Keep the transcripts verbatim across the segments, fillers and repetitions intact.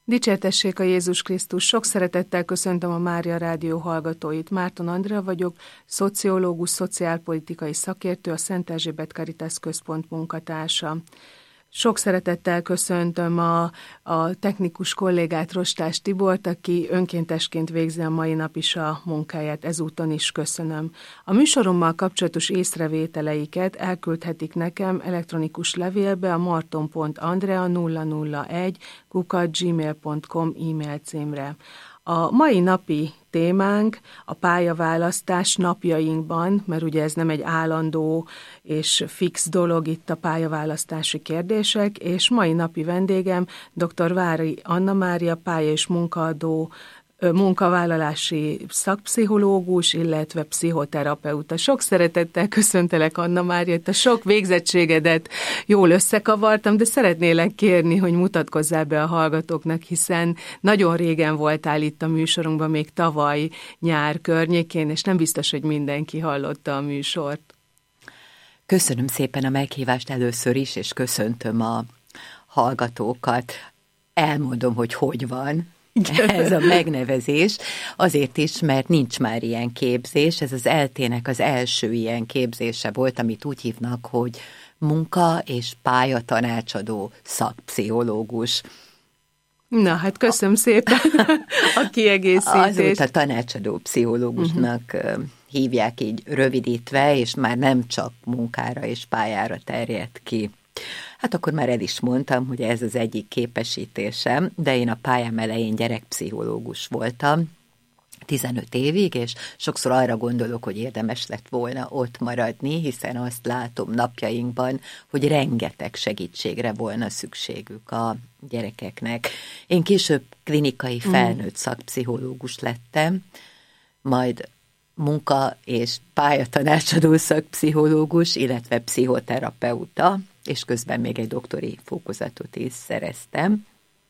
Dicsértessék a Jézus Krisztus! Sok szeretettel köszöntöm a Mária Rádió hallgatóit. Márton Andrea vagyok, szociológus, szociálpolitikai szakértő, a Szent Erzsébet Caritas Központ munkatársa. Sok szeretettel köszöntöm a, a technikus kollégát, Rostás Tibort, aki önkéntesként végzi a mai nap is a munkáját, ezúton is köszönöm. A műsorommal kapcsolatos észrevételeiket elküldhetik nekem elektronikus levélbe a marton pont andrea nulla nulla egy kukac gmail pont com e-mail címre. A mai napi témánk a pályaválasztás napjainkban, mert ugye ez nem egy állandó és fix dolog itt a pályaválasztási kérdések, és mai napi vendégem dr. Vári Anna Mária, pálya- és munkaadó, munkavállalási szakpszichológus, illetve pszichoterapeuta. Sok szeretettel köszöntelek, Anna Mária, itt a sok végzettségedet jól összekavartam, de szeretnélek kérni, hogy mutatkozzál be a hallgatóknak, hiszen nagyon régen voltál itt a műsorunkban, még tavaly nyár környékén, és nem biztos, hogy mindenki hallotta a műsort. Köszönöm szépen a meghívást először is, és köszöntöm a hallgatókat. Elmondom, hogy hogy van ez a megnevezés, azért is, mert nincs már ilyen képzés, ez az eltének az első ilyen képzése volt, amit úgy hívnak, hogy munka- és pályatanácsadó szakpszichológus. Na, hát köszönöm szépen a kiegészítést. Azóta tanácsadó pszichológusnak uh-huh. hívják így rövidítve, és már nem csak munkára és pályára terjed ki. Hát akkor már el is mondtam, hogy ez az egyik képesítésem, de én a pályám elején gyerekpszichológus voltam, tizenöt évig, és sokszor arra gondolok, hogy érdemes lett volna ott maradni, hiszen azt látom napjainkban, hogy rengeteg segítségre volna szükségük a gyerekeknek. Én később klinikai felnőtt szakpszichológus lettem, majd munka- és pályatanácsadó szakpszichológus, illetve pszichoterapeuta, és közben még egy doktori fokozatot is szereztem.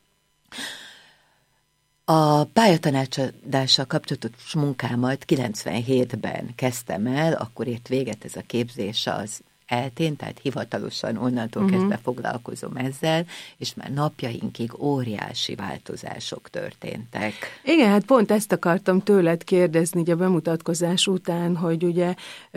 A pályatanácsadással kapcsolatos munkámat kilencvenhétben kezdtem el, akkor ért véget ez a képzés az eltén, tehát hivatalosan onnantól uh-huh. kezdve foglalkozom ezzel, és már napjainkig óriási változások történtek. Igen, hát pont ezt akartam tőled kérdezni így a bemutatkozás után, hogy ugye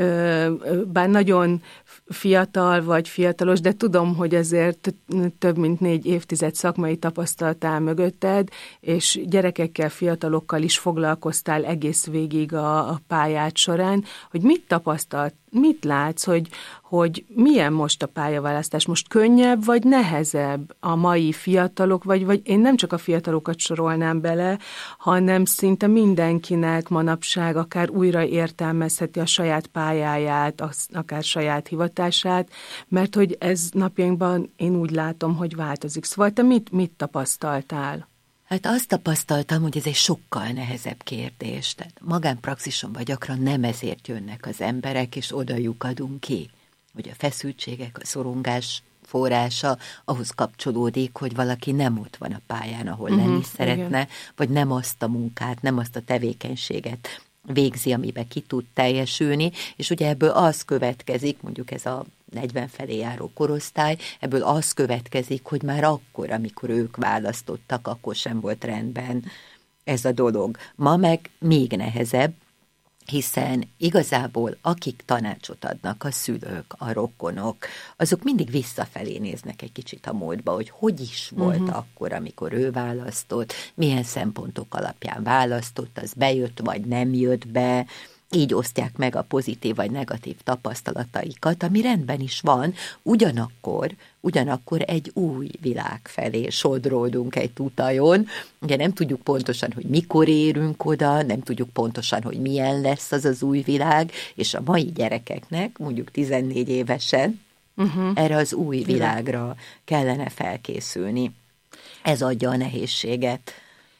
bár nagyon fiatal vagy fiatalos, de tudom, hogy azért több mint négy évtized szakmai tapasztalat áll mögötted, és gyerekekkel, fiatalokkal is foglalkoztál egész végig a, a pályád során, hogy mit tapasztalt, mit látsz, hogy, hogy milyen most a pályaválasztás? Most könnyebb vagy nehezebb a mai fiatalok, vagy, vagy én nem csak a fiatalokat sorolnám bele, hanem szinte mindenkinek manapság akár újra értelmezheti a saját pályáját, akár saját hivatását, mert hogy ez napjainkban én úgy látom, hogy változik. Szóval te mit, mit tapasztaltál? Hát azt tapasztaltam, hogy ez egy sokkal nehezebb kérdés. Tehát magánpraxisomban gyakran nem ezért jönnek az emberek, és oda lyukadunk ki, hogy a feszültségek, a szorongás forrása ahhoz kapcsolódik, hogy valaki nem ott van a pályán, ahol uh-huh, lenni szeretne, igen. vagy nem azt a munkát, nem azt a tevékenységet végzi, amiben ki tud teljesülni, és ugye ebből az következik, mondjuk ez a negyven felé járó korosztály, ebből az következik, hogy már akkor, amikor ők választottak, akkor sem volt rendben ez a dolog. Ma meg még nehezebb, hiszen igazából akik tanácsot adnak, a szülők, a rokonok, azok mindig visszafelé néznek egy kicsit a múltba, hogy hogy is volt uh-huh. akkor, amikor ő választott, milyen szempontok alapján választott, az bejött vagy nem jött be, így osztják meg a pozitív vagy negatív tapasztalataikat, ami rendben is van, ugyanakkor, ugyanakkor egy új világ felé sodródunk egy tutajon. Ugye nem tudjuk pontosan, hogy mikor érünk oda, nem tudjuk pontosan, hogy milyen lesz az az új világ, és a mai gyerekeknek, mondjuk tizennégy évesen, uh-huh. erre az új világra kellene felkészülni. Ez adja a nehézséget.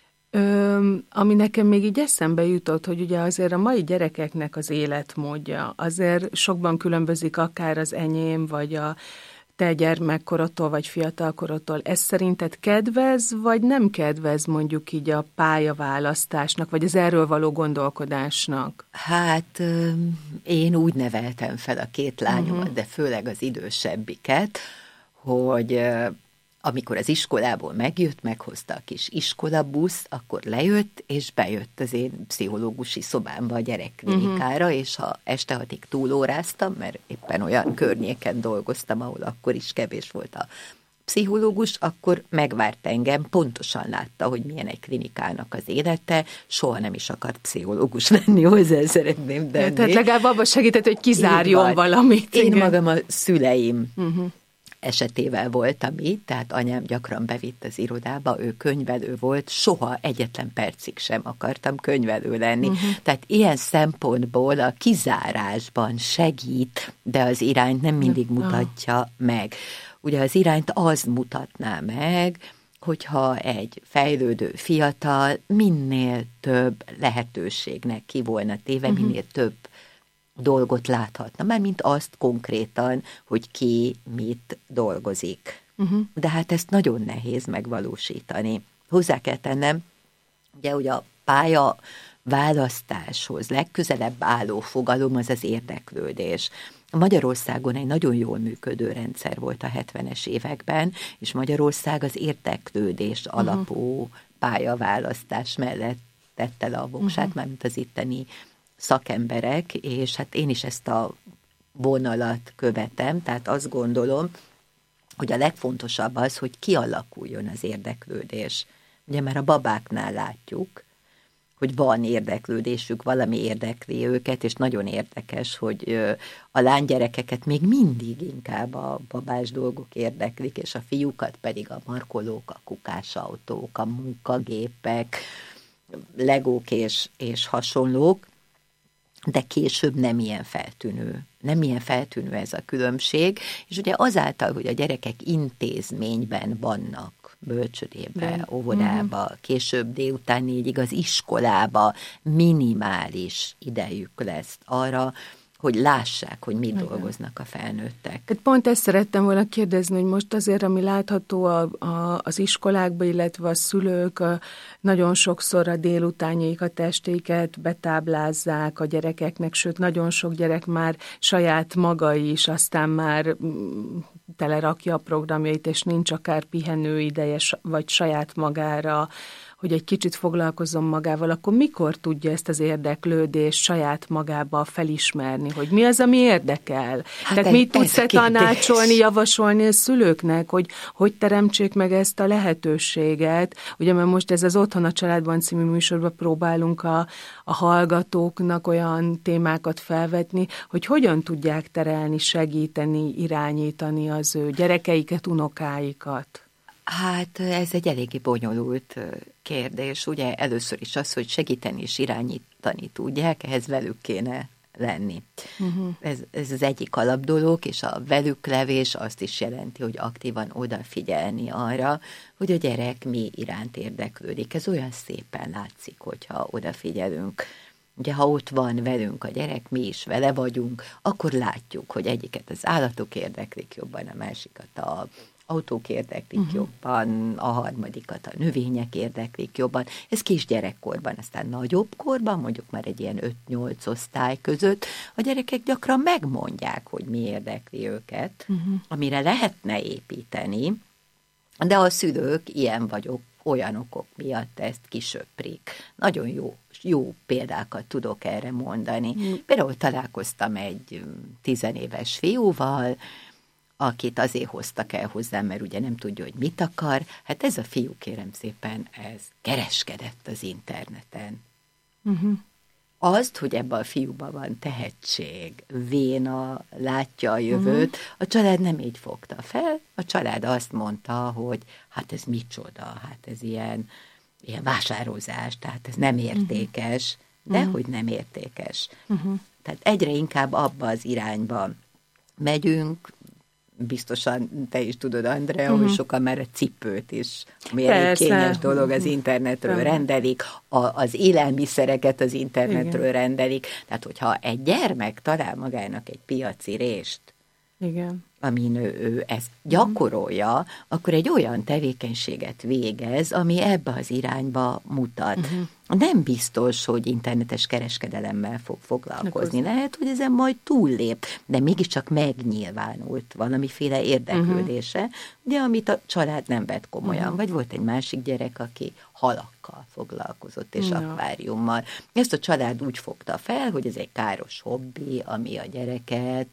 Ö, ami nekem még így eszembe jutott, hogy ugye azért a mai gyerekeknek az életmódja azért sokban különbözik akár az enyém, vagy a te gyermekkorodtól, vagy fiatalkorodtól. Ez szerinted kedvez, vagy nem kedvez mondjuk így a pályaválasztásnak, vagy az erről való gondolkodásnak? Hát én úgy neveltem fel a két lányomat, uh-huh. de főleg az idősebbiket, hogy amikor az iskolából megjött, meghozta a kis iskolabusz, akkor lejött, és bejött az én pszichológusi szobámba a gyerekklinikára, uh-huh. és ha este hatig túlóráztam, mert éppen olyan környéken dolgoztam, ahol akkor is kevés volt a pszichológus, akkor megvárt engem, pontosan látta, hogy milyen egy klinikának az élete, soha nem is akart pszichológus lenni, hozzá szeretném tenni. Tehát legalább abban segített, hogy kizárjon valamit. Én igen. magam a szüleim uh-huh. esetével voltam így, tehát anyám gyakran bevitt az irodába, ő könyvelő volt, soha egyetlen percig sem akartam könyvelő lenni. Uh-huh. Tehát ilyen szempontból a kizárásban segít, de az irányt nem mindig mutatja uh-huh. meg. Ugye az irányt az mutatná meg, hogyha egy fejlődő fiatal minél több lehetőségnek ki volna téve, uh-huh. minél több dolgot láthatna, már mint azt konkrétan, hogy ki mit dolgozik. Uh-huh. De hát ezt nagyon nehéz megvalósítani. Hozzá kell tennem, ugye, hogy a pálya választáshoz legközelebb álló fogalom az az érdeklődés. Magyarországon egy nagyon jól működő rendszer volt a hetvenes években, és Magyarország az érdeklődés uh-huh. alapú pályaválasztás mellett tette le a voksát, uh-huh. mármint az itteni szakemberek, és hát én is ezt a vonalat követem, tehát azt gondolom, hogy a legfontosabb az, hogy kialakuljon az érdeklődés. Ugye már a babáknál látjuk, hogy van érdeklődésük, valami érdekli őket, és nagyon érdekes, hogy a lánygyerekeket még mindig inkább a babás dolgok érdeklik, és a fiúkat pedig a markolók, a kukásautók, a munkagépek, legók és, és hasonlók, de később nem ilyen feltűnő. Nem ilyen feltűnő ez a különbség, és ugye azáltal, hogy a gyerekek intézményben vannak, bölcsödébe, óvodába, uh-huh. később délután négyig az iskolába minimális idejük lesz arra, hogy lássák, hogy mit igen. dolgoznak a felnőttek. Pont ezt szerettem volna kérdezni, hogy most azért, ami látható a, a, az iskolákban, illetve a szülők a, nagyon sokszor a délutánjaikat, estéiket betáblázzák a gyerekeknek, sőt, nagyon sok gyerek már saját maga is, aztán már telerakja a programjait, és nincs akár pihenő ideje, vagy saját magára, hogy egy kicsit foglalkozzon magával, akkor mikor tudja ezt az érdeklődést saját magába felismerni, hogy mi az, ami érdekel? Hát Tehát mit tudsz tanácsolni, javasolni a szülőknek, hogy hogy teremtsék meg ezt a lehetőséget? Ugye, mert most ez az Otthon a családban című műsorban próbálunk a, a hallgatóknak olyan témákat felvetni, hogy hogyan tudják terelni, segíteni, irányítani az ő gyerekeiket, unokáikat. Hát ez egy eléggé bonyolult kérdés. Ugye először is az, hogy segíteni és irányítani tudják, ehhez velük kéne lenni. Uh-huh. Ez, ez az egyik alapdolog, és a velük levés azt is jelenti, hogy aktívan odafigyelni arra, hogy a gyerek mi iránt érdeklődik. Ez olyan szépen látszik, hogyha odafigyelünk. Ugye, ha ott van velünk a gyerek, mi is vele vagyunk, akkor látjuk, hogy egyiket az állatok érdeklik jobban, a másikat a autók érdeklik uh-huh. jobban, a harmadikat a növények érdeklik jobban. Ez kisgyerekkorban, aztán nagyobb korban, mondjuk már egy ilyen öt-nyolc osztály között, a gyerekek gyakran megmondják, hogy mi érdekli őket, uh-huh. amire lehetne építeni, de a szülők ilyen vagyok, olyan okok miatt ezt kisöprik. Nagyon jó, jó példákat tudok erre mondani. Uh-huh. Például találkoztam egy tizenéves fiúval, akit azért hoztak el hozzám, mert ugye nem tudja, hogy mit akar. Hát ez a fiú, kérem szépen, ez kereskedett az interneten. Uh-huh. Azt, hogy ebben a fiúban van tehetség, véna, látja a jövőt, uh-huh. a család nem így fogta fel. A család azt mondta, hogy hát ez micsoda, hát ez ilyen, ilyen vásározás, tehát ez nem értékes, uh-huh. de uh-huh. hogy nem értékes. Uh-huh. Tehát egyre inkább abba az irányba megyünk, biztosan te is tudod, Andrea, uh-huh. hogy sokan már a cipőt is, ami elég kényes dolog, az internetről uh-huh. rendelik, a, az élelmiszereket az internetről igen. rendelik. Tehát, hogyha egy gyermek talál magának egy piaci rést, Igen. amin ő, ő ezt gyakorolja, akkor egy olyan tevékenységet végez, ami ebbe az irányba mutat. Uh-huh. Nem biztos, hogy internetes kereskedelemmel fog foglalkozni. Nekoz. Lehet, hogy ezen majd túllép, de mégiscsak megnyilvánult valamiféle érdeklődése, uh-huh. de amit a család nem vett komolyan. Uh-huh. Vagy volt egy másik gyerek, aki halakkal foglalkozott, és no. akváriummal. Ezt a család úgy fogta fel, hogy ez egy káros hobbi, ami a gyereket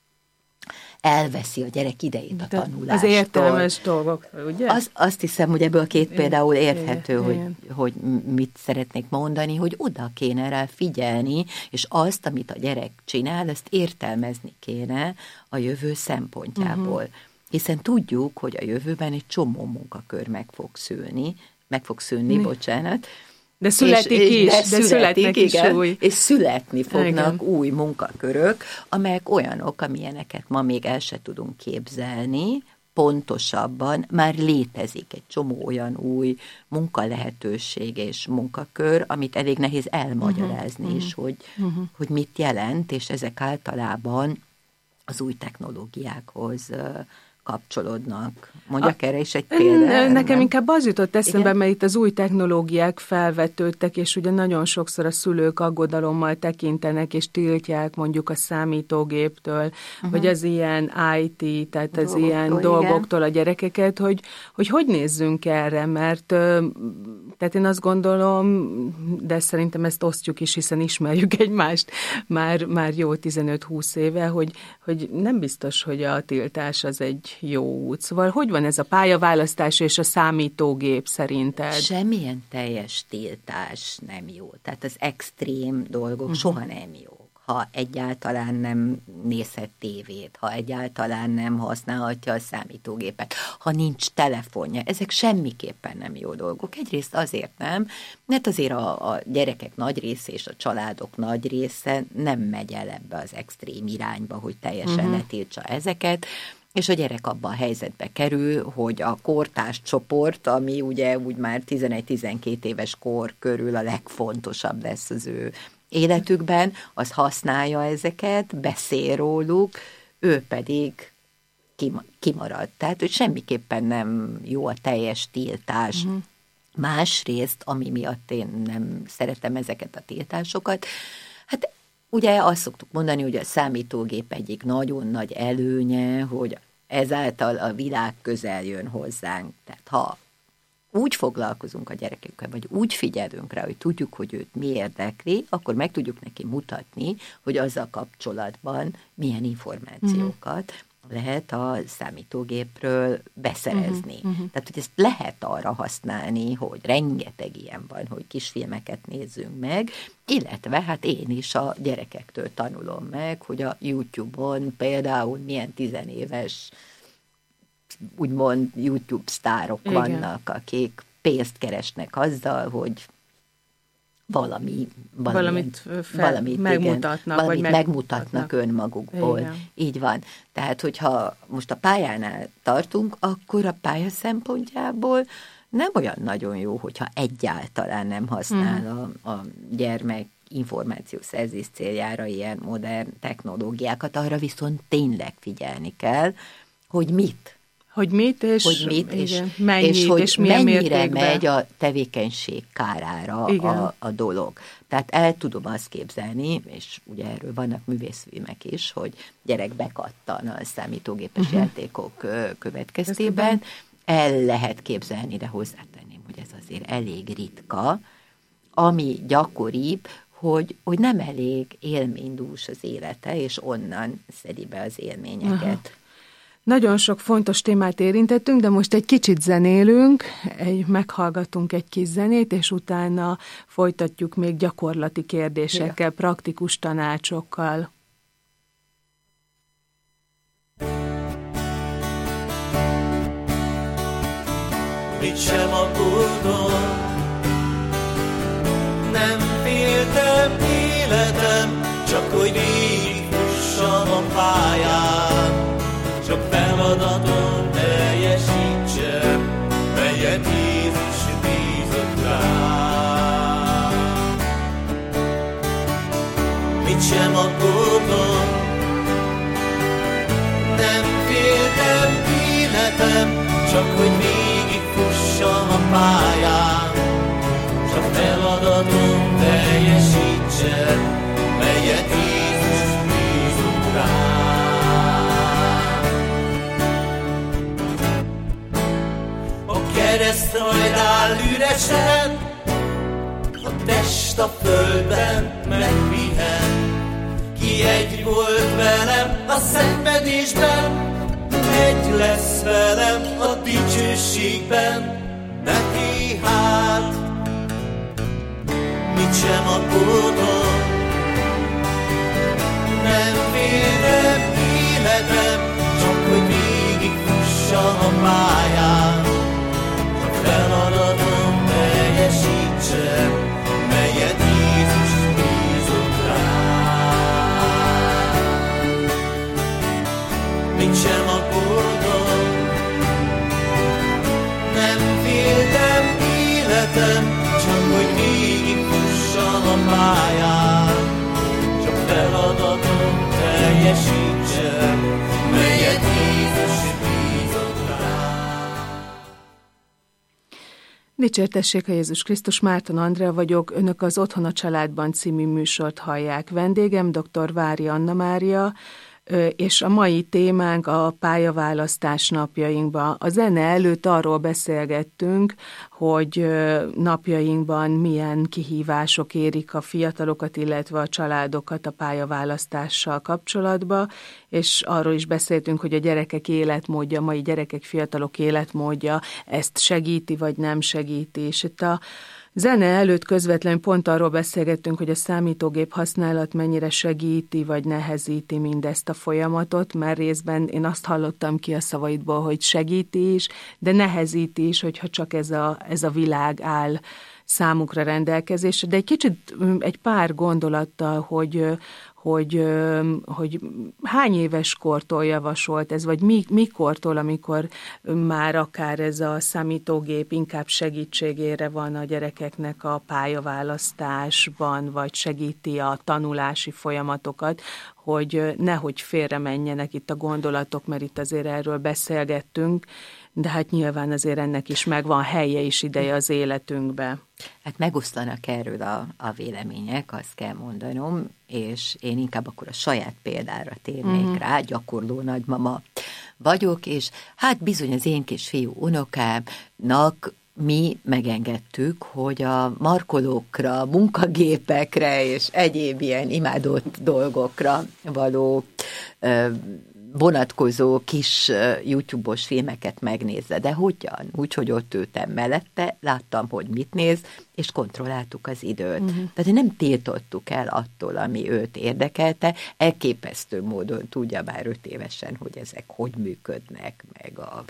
elveszi a gyerek idejét a de tanulástól. Az értelmes dolgok, ugye? Az, azt hiszem, hogy ebből a két például érthető, igen, hogy, igen. hogy mit szeretnék mondani, hogy oda kéne rá figyelni, és azt, amit a gyerek csinál, ezt értelmezni kéne a jövő szempontjából. Uh-huh. Hiszen tudjuk, hogy a jövőben egy csomó munkakör meg fog szülni, meg fog szűnni, Mi? bocsánat, De születik és, is, de, de születnek is igen, új. És születni fognak igen. új munkakörök, amelyek olyanok, amilyeneket ma még el se tudunk képzelni, pontosabban már létezik egy csomó olyan új munkalehetőség és munkakör, amit elég nehéz elmagyarázni uh-huh. is, hogy, uh-huh. hogy mit jelent, és ezek általában az új technológiákhoz kapcsolódnak. Mondjak a, erre is egy példát. Nekem nem? inkább az jutott eszembe, Igen? mert itt az új technológiák felvetődtek, és ugye nagyon sokszor a szülők aggodalommal tekintenek, és tiltják mondjuk a számítógéptől, uh-huh. vagy az ilyen i té, tehát az Dolgok, ilyen igen. dolgoktól a gyerekeket, hogy, hogy hogy nézzünk erre, mert tehát én azt gondolom, de szerintem ezt osztjuk is, hiszen ismerjük egymást már, már jó tizenöt-húsz éve, hogy, hogy nem biztos, hogy a tiltás az egy jó út. Szóval hogy van ez a pályaválasztás és a számítógép szerinted? Semmilyen teljes tiltás nem jó. Tehát az extrém dolgok uh-huh. soha nem jók. Ha egyáltalán nem nézhet tévét, ha egyáltalán nem használhatja a számítógépet, ha nincs telefonja, ezek semmiképpen nem jó dolgok. Egyrészt azért nem, mert azért a, a gyerekek nagy része és a családok nagy része nem megy el ebbe az extrém irányba, hogy teljesen uh-huh. ne tiltsa ezeket, és a gyerek abban a helyzetbe kerül, hogy a kortárs csoport, ami ugye úgy már tizenegy-tizenkét éves kor körül a legfontosabb lesz az ő életükben, az használja ezeket, beszél róluk, ő pedig kimarad. Tehát, hogy semmiképpen nem jó a teljes tiltás. Uh-huh. Másrészt, ami miatt én nem szeretem ezeket a tiltásokat, hát ugye azt szoktuk mondani, hogy a számítógép egyik nagyon nagy előnye, hogy ezáltal a világ közel jön hozzánk. Tehát ha úgy foglalkozunk a gyerekekkel, vagy úgy figyelünk rá, hogy tudjuk, hogy őt mi érdekli, akkor meg tudjuk neki mutatni, hogy azzal kapcsolatban milyen információkat uh-huh. lehet a számítógépről beszerezni. Uh-huh. Uh-huh. Tehát, hogy ezt lehet arra használni, hogy rengeteg ilyen van, hogy kisfilmeket nézzünk meg, illetve hát én is a gyerekektől tanulom meg, hogy a YouTube-on például milyen tizenéves úgymond YouTube sztárok Igen. vannak, akik pénzt keresnek azzal, hogy valami, valamit, fel, valamit megmutatnak, igen, valamit vagy megmutatnak megmutatnak önmagukból. Igen. Így van. Tehát, hogyha most a pályánál tartunk, akkor a pálya szempontjából nem olyan nagyon jó, hogyha egyáltalán nem használ uh-huh. a, a gyermek információszerzés céljára ilyen modern technológiákat, arra viszont tényleg figyelni kell, hogy mit Hogy mit, és, hogy mit, és, mennyit, és, hogy és milyen mennyire mértékben megy a tevékenység kárára a, a dolog. Tehát el tudom azt képzelni, és ugye erről vannak művészfilmek is, hogy gyerek bekattan a számítógépes uh-huh. játékok következtében. El lehet képzelni, de hozzátenném, hogy ez azért elég ritka, ami gyakoribb, hogy, hogy nem elég élménydús az élete, és onnan szedi be az élményeket. Uh-huh. Nagyon sok fontos témát érintettünk, de most egy kicsit zenélünk, egy, meghallgatunk egy kis zenét, és utána folytatjuk még gyakorlati kérdésekkel, ja. praktikus tanácsokkal. Mit sem aggódom, nem féltem életem, csak hogy végigfussam a pályán. Csak feladaton teljesítsem, melyet Jézus bízott rám. Mit sem aggódom, csak hogy végigfussam a pályán, s a feladatom teljesítsem, melyet Jézus bízott rám. A kereszt majd áll üresen, a test a földben megpihen. Ki egy volt velem a szenvedésben, egy lesz velem a dicsőségben. Neki hát mit sem aggódom, nem féltem életem, csak hogy végigfussam a pályán, a feladatom teljesítsem, melyet Jézus bízott rám. Mit sem aggódom, nem féltem életem, csak hogy végigfussam a pályán, csak feladatom teljesítsem, melyet Jézus bízott rám. Dicsértessék a Jézus Krisztus, Márton Andrea vagyok, önök az Otthon a családban című műsort hallják. Vendégem dr. Vári Anna Mária, és a mai témánk a pályaválasztás napjainkban. A zene előtt arról beszélgettünk, hogy napjainkban milyen kihívások érik a fiatalokat, illetve a családokat a pályaválasztással kapcsolatban, és arról is beszéltünk, hogy a gyerekek életmódja, a mai gyerekek, fiatalok életmódja ezt segíti, vagy nem segíti. És itt a zene előtt közvetlenül pont arról beszélgettünk, hogy a számítógép használat mennyire segíti, vagy nehezíti mindezt a folyamatot, mert részben én azt hallottam ki a szavaidból, hogy segíti is, de nehezíti is, hogyha csak ez a, ez a világ áll számukra rendelkezésre. De egy kicsit, egy pár gondolattal, hogy, hogy, hogy hány éves kortól javasolt ez, vagy mi, mikortól, amikor már akár ez a számítógép inkább segítségére van a gyerekeknek a pályaválasztásban, vagy segíti a tanulási folyamatokat, hogy nehogy félre menjenek itt a gondolatok, mert itt azért erről beszélgettünk, de hát nyilván azért ennek is megvan helye és ideje az életünkbe. Hát megosztanak erről a, a vélemények, azt kell mondanom, és én inkább akkor a saját példára térnék uh-huh. rá, gyakorló nagymama vagyok, és hát bizony az én kis fiú unokámnak mi megengedtük, hogy a markolókra, munkagépekre és egyéb ilyen imádott dolgokra való ö, vonatkozó kis YouTube-os filmeket megnézze. De hogyan? Úgy, hogy ott ültem mellette, láttam, hogy mit néz, és kontrolláltuk az időt. Uh-huh. Tehát nem tiltottuk el attól, ami őt érdekelte, elképesztő módon tudja már öt évesen, hogy ezek hogy működnek, meg a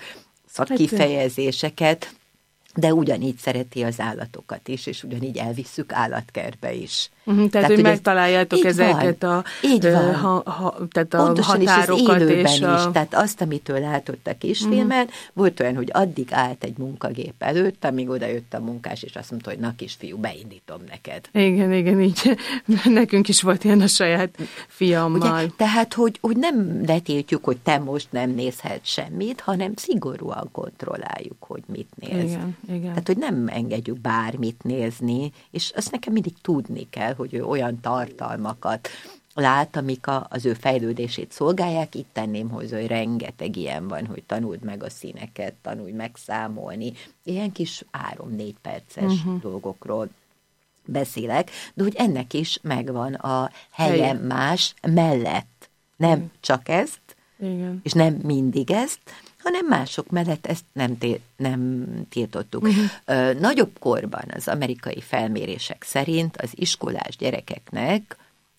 szakkifejezéseket, de ugyanígy szereti az állatokat is, és ugyanígy elvisszük állatkertbe is. Uh-huh, tehát, tehát, hogy megtaláljátok ezeket van, a, így van. Ha, ha, tehát a pontosan határokat. És az élőben és a... is. Tehát azt, amitől látott a kisfilmen, uh-huh. volt olyan, hogy addig állt egy munkagép előtt, amíg oda jött a munkás, és azt mondta, hogy na kisfiú, beindítom neked. Igen, igen, így. Nekünk is volt ilyen a saját fiammal. Ugye, tehát, hogy, hogy nem letiltjuk, hogy te most nem nézhet semmit, hanem szigorúan kontrolláljuk, hogy mit néz. Igen, igen. Tehát, hogy nem engedjük bármit nézni, és azt nekem mindig tudni kell, hogy ő olyan tartalmakat lát, amik a, az ő fejlődését szolgálják. Itt tenném hozzá, hogy rengeteg ilyen van, hogy tanuld meg a színeket, tanulj meg számolni. Ilyen kis három-négy perces uh-huh. dolgokról beszélek, de hogy ennek is megvan a helye Helyen. más mellett. Nem uh-huh. csak ezt, igen. és nem mindig ezt, hanem mások mellett ezt nem, té- nem tiltottuk. Uh-huh. Ö, nagyobb korban az amerikai felmérések szerint az iskolás gyerekeknek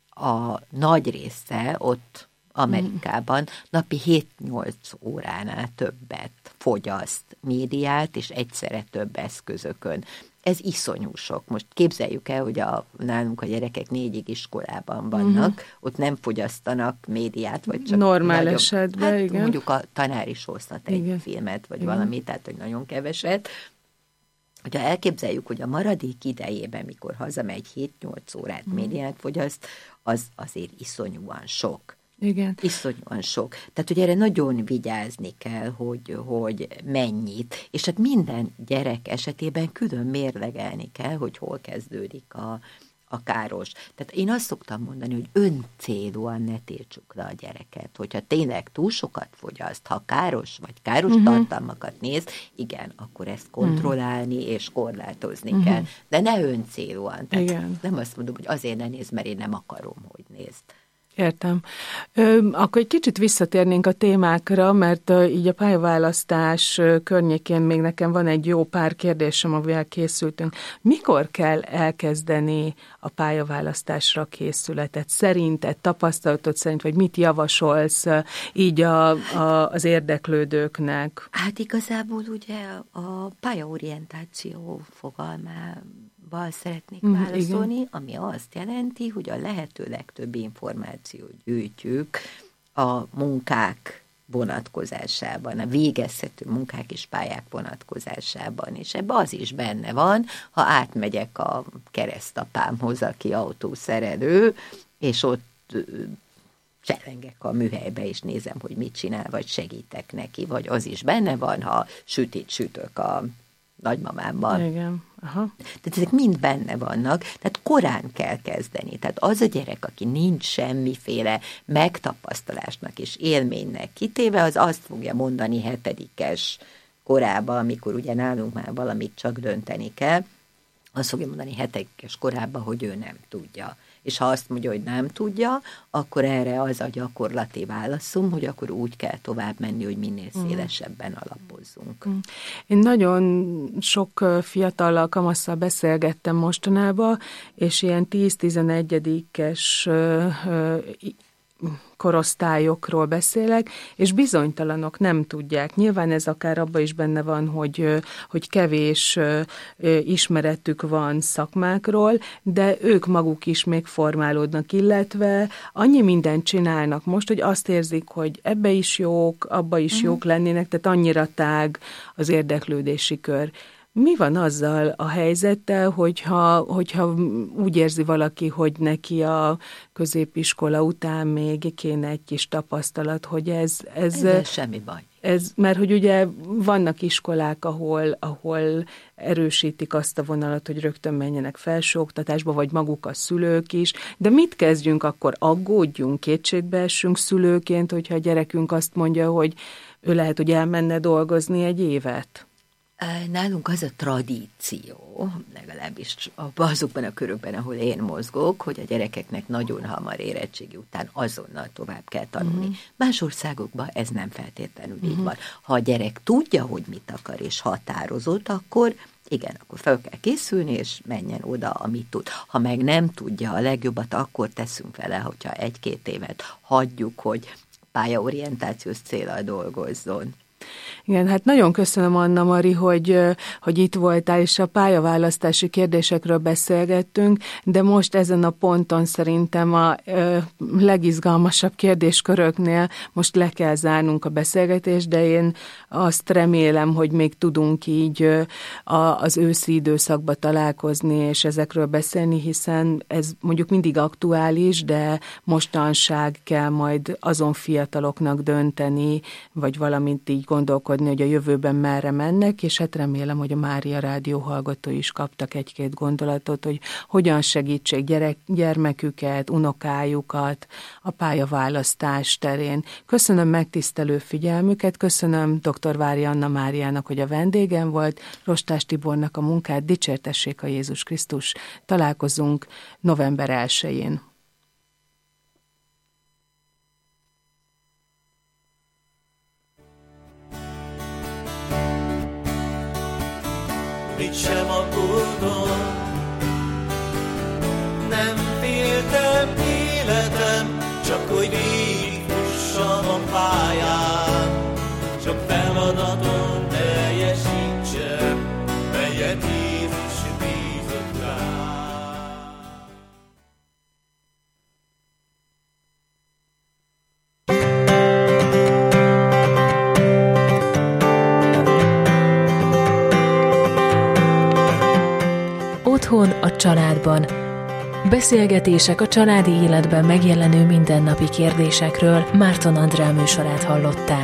a nagy része ott Amerikában uh-huh. napi hét-nyolc óránál többet fogyaszt médiát, és egyszerre több eszközökön. Ez iszonyú sok. Most képzeljük el, hogy a, nálunk a gyerekek négyig iskolában vannak, uh-huh. ott nem fogyasztanak médiát, vagy csak normál nagyobb, esetben, hát igen. mondjuk a tanár is hozhat egy igen. filmet, vagy igen. valami, tehát hogy nagyon keveset. Hogyha elképzeljük, hogy a maradék idejében, mikor hazamegy hét-nyolc órát uh-huh. médiát fogyaszt, az azért iszonyúan sok. Igen. Iszonyúan sok. Tehát, hogy erre nagyon vigyázni kell, hogy, hogy mennyit. És hát minden gyerek esetében külön mérlegelni kell, hogy hol kezdődik a, a káros. Tehát én azt szoktam mondani, hogy öncélúan ne tiltsuk le a gyereket. Hogyha tényleg túl sokat fogyaszt, ha káros vagy káros uh-huh. tartalmakat néz, igen, akkor ezt kontrollálni uh-huh. és korlátozni uh-huh. kell. De ne öncélúan. Tehát igen. nem azt mondom, hogy azért ne nézd, mert én nem akarom, hogy nézd. Értem. Ö, akkor egy kicsit visszatérnénk a témákra, mert ö, így a pályaválasztás ö, környékén még nekem van egy jó pár kérdésem, amivel készültünk. Mikor kell elkezdeni a pályaválasztásra a készületet? Szerinted, tapasztalatod szerint, vagy mit javasolsz ö, így a, a, az érdeklődőknek? Hát igazából ugye a pályaorientáció fogalmá szeretnék válaszolni, igen. ami azt jelenti, hogy a lehető legtöbb információt gyűjtjük a munkák vonatkozásában, a végezhető munkák és pályák vonatkozásában, és ebben az is benne van, ha átmegyek a keresztapámhoz, aki autószerelő, és ott cselengek a műhelybe, és nézem, hogy mit csinál, vagy segítek neki, vagy az is benne van, ha sütit sütök a nagymamámmal. Igen. Aha. Tehát ezek mind benne vannak, tehát korán kell kezdeni. Tehát az a gyerek, aki nincs semmiféle megtapasztalásnak és élménynek kitéve, az azt fogja mondani hetedikes korában, amikor ugye nálunk már valamit csak dönteni kell, azt fogja mondani hetedikes korában, hogy ő nem tudja. És ha azt mondja, hogy nem tudja, akkor erre az a gyakorlati válaszom, hogy akkor úgy kell tovább menni, hogy minél szélesebben alapozzunk. Én nagyon sok fiatallal, kamasszal beszélgettem mostanában, és ilyen tíz-tizenegyedikes korosztályokról beszélek, és bizonytalanok, nem tudják. Nyilván ez akár abban is benne van, hogy, hogy kevés ismeretük van szakmákról, de ők maguk is még formálódnak, illetve annyi mindent csinálnak most, hogy azt érzik, hogy ebbe is jók, abba is uh-huh. jók lennének, tehát annyira tág az érdeklődési kör. Mi van azzal a helyzettel, hogyha, hogyha úgy érzi valaki, hogy neki a középiskola után még kéne egy kis tapasztalat, hogy ez... ez Ezzel semmi baj. Ez, mert hogy ugye vannak iskolák, ahol, ahol erősítik azt a vonalat, hogy rögtön menjenek felsőoktatásba, vagy maguk a szülők is, de mit kezdjünk akkor? Aggódjunk, kétségbe essünk szülőként, hogyha a gyerekünk azt mondja, hogy ő lehet, hogy elmenne dolgozni egy évet? Nálunk az a tradíció, legalábbis azokban a körökben, ahol én mozgok, hogy a gyerekeknek nagyon hamar érettségi után azonnal tovább kell tanulni. Uh-huh. Más országokban ez nem feltétlenül uh-huh. így van. Ha a gyerek tudja, hogy mit akar és határozott, akkor igen, akkor fel kell készülni, és menjen oda, amit tud. Ha meg nem tudja, a legjobbat akkor teszünk vele, hogyha egy-két évet hagyjuk, hogy pályaorientációs céllal dolgozzon. Igen, hát nagyon köszönöm, Anna Mari, hogy, hogy itt voltál, és a pályaválasztási kérdésekről beszélgettünk, de most ezen a ponton szerintem a legizgalmasabb kérdésköröknél most le kell zárnunk a beszélgetést, de én azt remélem, hogy még tudunk így az őszi időszakban találkozni, és ezekről beszélni, hiszen ez mondjuk mindig aktuális, de mostanság kell majd azon fiataloknak dönteni, vagy valamint így gondolkodni, hogy a jövőben merre mennek, és hát remélem, hogy a Mária Rádió hallgatói is kaptak egy-két gondolatot, hogy hogyan segítsék gyerek, gyermeküket, unokájukat a pályaválasztás terén. Köszönöm megtisztelő figyelmüket, köszönöm dr. Várja Anna Máriának, hogy a vendégem volt, Rostás Tibornak a munkát, dicsértessék a Jézus Krisztus. Találkozunk november elsején. Mit sem aggódom, nem féltem életem, csak hogy végigfussam a pályán, csak feladaton teljesítsem, melyet Jézus bízott rám. Otthon a családban. Beszélgetések a családi életben megjelenő mindennapi kérdésekről. Márton Andrea műsorát hallották.